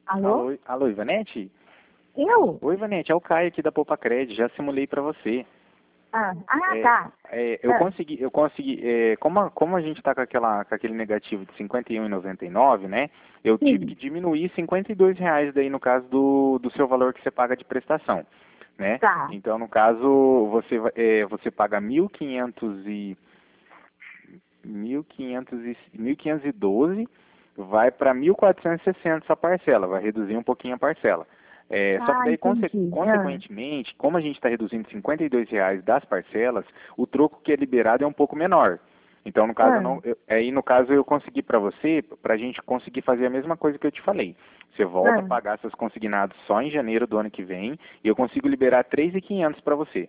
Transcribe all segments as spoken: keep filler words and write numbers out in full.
Alô? Alô, alô, Ivanete? Eu? Oi, Ivanete, é o Caio aqui da Poupa Cred, já simulei para você. Ah, ah É, tá. é, eu Ah, consegui, eu consegui, é, como, a, como a gente está com, aquela, com aquele negativo de cinquenta e um reais e noventa e nove centavos, né? Eu tive que sim, diminuir cinquenta e dois reais daí no caso do, do seu valor que você paga de prestação, né? tá. Então, no caso, você, vai- é, você paga mil e quinhentos e mil e quinhentos e mil quinhentos e doze, vai para mil quatrocentos e sessenta essa parcela, vai reduzir um pouquinho a parcela. É, só que Ah, daí, conse- entendi. Ah, consequentemente, como a gente está reduzindo cinquenta e dois reais das parcelas, o troco que é liberado é um pouco menor. Então, no caso, eu ah, não, eu, aí no caso eu consegui para você, para a gente conseguir fazer a mesma coisa que eu te falei. Você volta a ah. pagar seus consignados só em janeiro do ano que vem e eu consigo liberar três mil e quinhentos para você.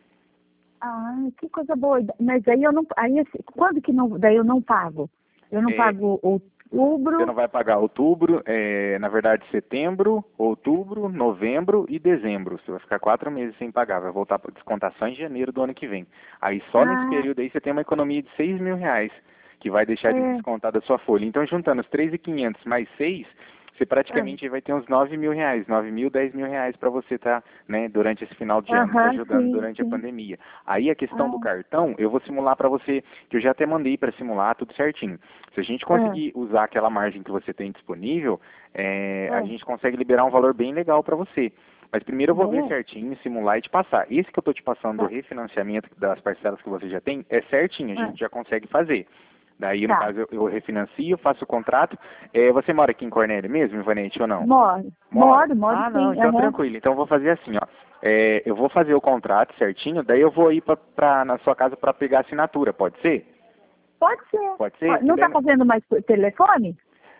Ah, que coisa boa. Mas aí eu não. Aí, assim, quando que não. Daí eu não pago? Eu não É, pago Você outubro. não vai pagar outubro, é, na verdade setembro, outubro, novembro e dezembro. Você vai ficar quatro meses sem pagar, vai voltar para descontar só em janeiro do ano que vem. Aí só nesse Ah, período aí você tem uma economia de seis mil reais, que vai deixar de é. descontar da sua folha. Então juntando os três mil e quinhentos mais seis, você Ah, praticamente vai ter uns nove mil reais, nove mil, dez mil reais para você estar, né, durante esse final de ano se aham, ajudando sim, durante a sim. pandemia. Aí a questão do Ah, cartão, eu vou simular para você, que eu já até mandei para simular tudo certinho. Se a gente ah, conseguir usar aquela margem que você tem disponível, é, a ah. gente consegue liberar um valor bem legal para você. Mas primeiro eu vou ver É? certinho, simular e te passar. Esse que eu estou te passando do Tá. refinanciamento das parcelas que você já tem, é certinho, a Ah, gente já consegue fazer. Daí, no tá. caso, eu, eu refinancio, faço o contrato. É, você mora aqui em Cornélio mesmo, Ivanete, ou não? Moro. Mora? Moro, moro Ah, não, sim. então Aham. tranquilo. Então eu vou fazer assim, ó. É, eu vou fazer o contrato certinho, daí eu vou ir pra, pra- na sua casa para pegar a assinatura, pode ser? Pode ser. Pode ser? Pode- Que Não daí, está no- fazendo mais por telefone?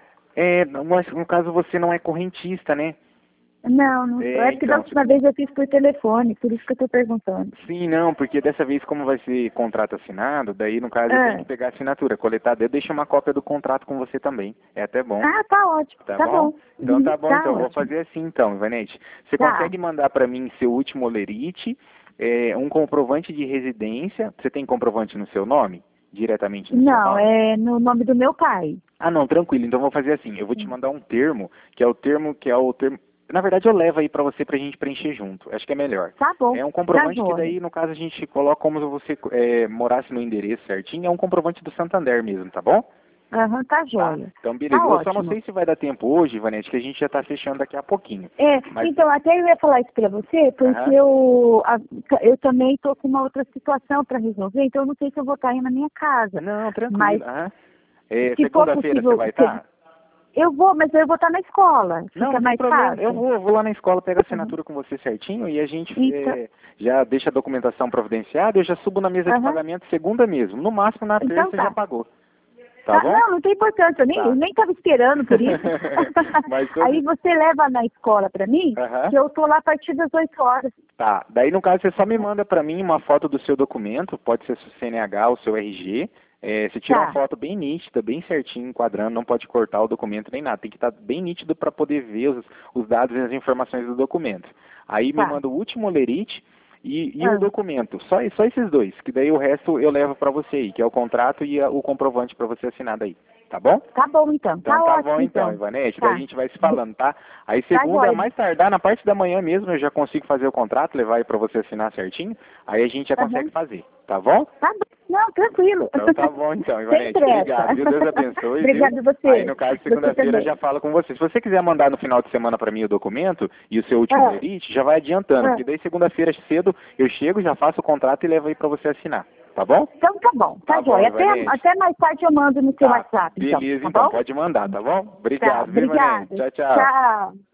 é, mas no caso você não é correntista, né? Não, não sou. É, É porque da então, última vez eu fiz por telefone, por isso que eu estou perguntando. sim, não, porque dessa vez como vai ser contrato assinado, daí no caso eu tenho Ah, que pegar a assinatura, coletar, eu deixo uma cópia do contrato com você também. É até bom. ah, tá ótimo. Tá Tá bom? bom. Então Uhum, tá bom, tá então. Vou ótimo. fazer assim então, Ivanete. Você Tá. consegue mandar para mim seu último olerite, é, um comprovante de residência. Você tem comprovante no seu nome? Diretamente no seu Não, nome? é no nome do meu pai. Ah, não, tranquilo. Então vou fazer assim. Eu vou te mandar um termo, que é o termo que é o termo. Na verdade, eu levo aí para você pra gente preencher junto. Acho que é melhor. Tá bom. É um Tá comprovante que jóia. daí, no caso, a gente coloca como se você é, morasse no endereço certinho. É um comprovante do Santander mesmo, tá bom? Aham, tá Tá? jóia. Então, Tá beleza. Eu só não ótimo. sei se vai dar tempo hoje, Ivanete, que a gente já tá fechando daqui a pouquinho. É, Mas, então, até eu ia falar isso para você, porque aham. eu, a- eu também estou com uma outra situação para resolver, então eu não sei se eu vou estar aí na minha casa. Não, Mas, tranquilo. Aham. É, se for segunda-feira você possível, vai se- estar? eu vou, mas eu vou estar na escola. Não, Fica não tem mais problema. Eu fácil. vou, eu vou lá na escola pegar a Uhum. assinatura com você certinho e a gente Então, é, já deixa a documentação providenciada. Eu já subo na mesa de aham. pagamento segunda mesmo. No máximo na Então terça já tá. pagou. Tá Tá, bom? não, não tem importância, eu nem, eu Tá. nem estava esperando por isso. Mas Aí sobre. você leva na escola para mim, Aham. que eu tô lá a partir das oito horas. Tá. Daí, no caso, você só me manda pra mim uma foto do seu documento, pode ser seu C N H ou seu R G. É, você tira uma Tá, foto bem nítida, bem certinho, enquadrando, não pode cortar o documento nem nada. Tem que estar bem nítido para poder ver os, os dados e as informações do documento. Aí me tá. manda o último olerite e, e o Ah, documento. Só, só esses dois, que daí o resto eu levo para você aí, que é o contrato e a- o comprovante para você assinar daí. Tá bom? tá bom então, Então tá tá bom ótimo então, então. Ivanete. Daí a Tá. gente vai se falando, tá? Aí Tá segunda, jóia. mais tardar, na parte da manhã mesmo, eu já consigo fazer o contrato, levar aí pra você assinar certinho. Aí a gente já consegue Aham. fazer, tá bom? Tá bom. Não, tranquilo. Então tá bom então, Sem Ivanete. pressa. Obrigado, viu? Deus abençoe, viu? Obrigada a Aí você. no caso, Você segunda-feira eu também. já falo com você. Se você quiser mandar no final de semana pra mim o documento e o seu último Ah, lerite, já vai adiantando, ah. porque daí segunda-feira cedo eu chego, já faço o contrato e levo aí pra você assinar, tá bom? Então tá bom, Tá tá bom, jóia. Até, Ivanete. até mais tarde eu mando no seu Tá, WhatsApp, então, beleza tá então, bom? pode mandar, tá bom? Tá, Obrigado, viu, Ivanete? obrigada. Tchau, tchau. Tchau.